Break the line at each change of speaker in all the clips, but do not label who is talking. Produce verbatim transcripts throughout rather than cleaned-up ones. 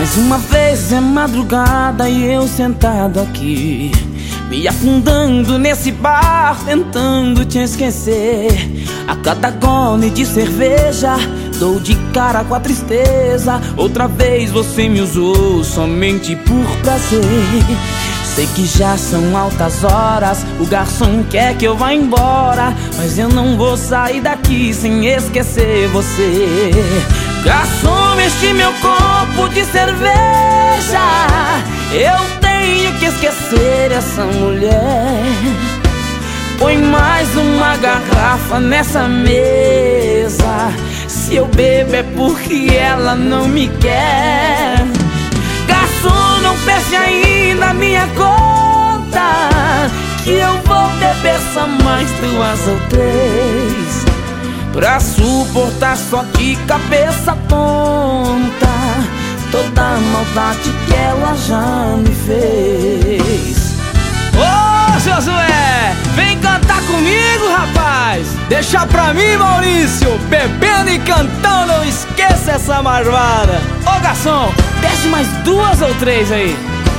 Mais uma vez é madrugada e eu sentado aqui, me afundando nesse bar, tentando te esquecer. A cada gole de cerveja dou de cara com a tristeza. Outra vez você me usou somente por prazer. Sei que já são altas horas, o garçom quer que eu vá embora, mas eu não vou sair daqui sem esquecer você. Garçom, enche meu copo de cerveja, eu tenho que esquecer essa mulher. Põe mais uma garrafa nessa mesa, se eu bebo é porque ela não me quer. Garçom, não feche ainda a minha conta, que eu vou beber só mais duas ou três, pra suportar só de cabeça tonta toda a maldade que ela já me fez.
Ô Josué, vem cantar comigo, rapaz. Deixa pra mim, Maurício, bebendo e cantando, não esqueça essa marvada. Ô garçom, desce mais duas ou três aí.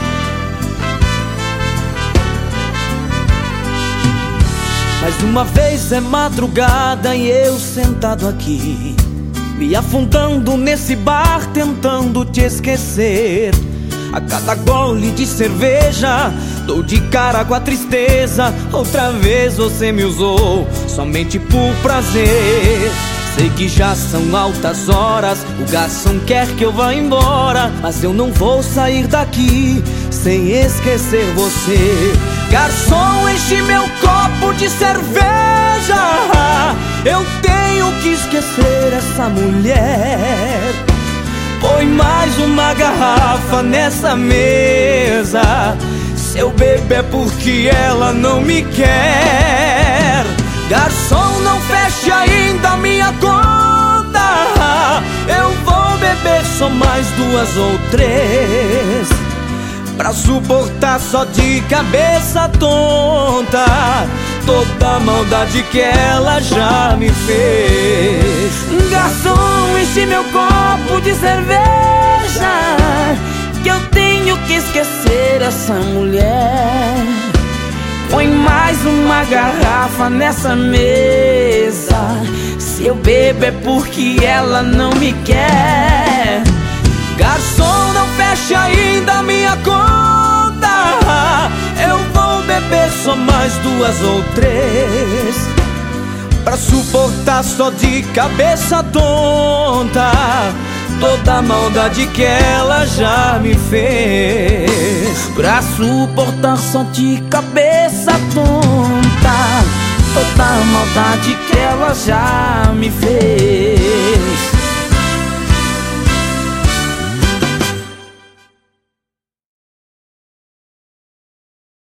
Mais uma vez é madrugada e eu sentado aqui, me afundando nesse bar, tentando te esquecer. A cada gole de cerveja dou de cara com a tristeza. Outra vez você me usou somente por prazer. Sei que já são altas horas, o garçom quer que eu vá embora, mas eu não vou sair daqui sem esquecer você. Garçom, enche meu copo de cerveja, eu tenho que esquecer essa mulher. Põe mais uma garrafa nessa mesa, se eu bebo é porque ela não me quer. Garçom, não feche ainda a minha conta, eu vou beber só mais duas ou três, pra suportar só de cabeça tonta toda a maldade que ela já me fez. Garçom, enche meu copo de cerveja, que eu tenho que esquecer essa mulher. Põe mais uma garrafa nessa mesa, se eu bebo é porque ela não me quer.
Garçom, não feche ainda a minha conta,
eu vou beber só mais duas ou três,
pra suportar só de cabeça tonta toda a maldade que ela já me fez.
Pra suportar só de cabeça tonta toda a maldade que ela já me fez.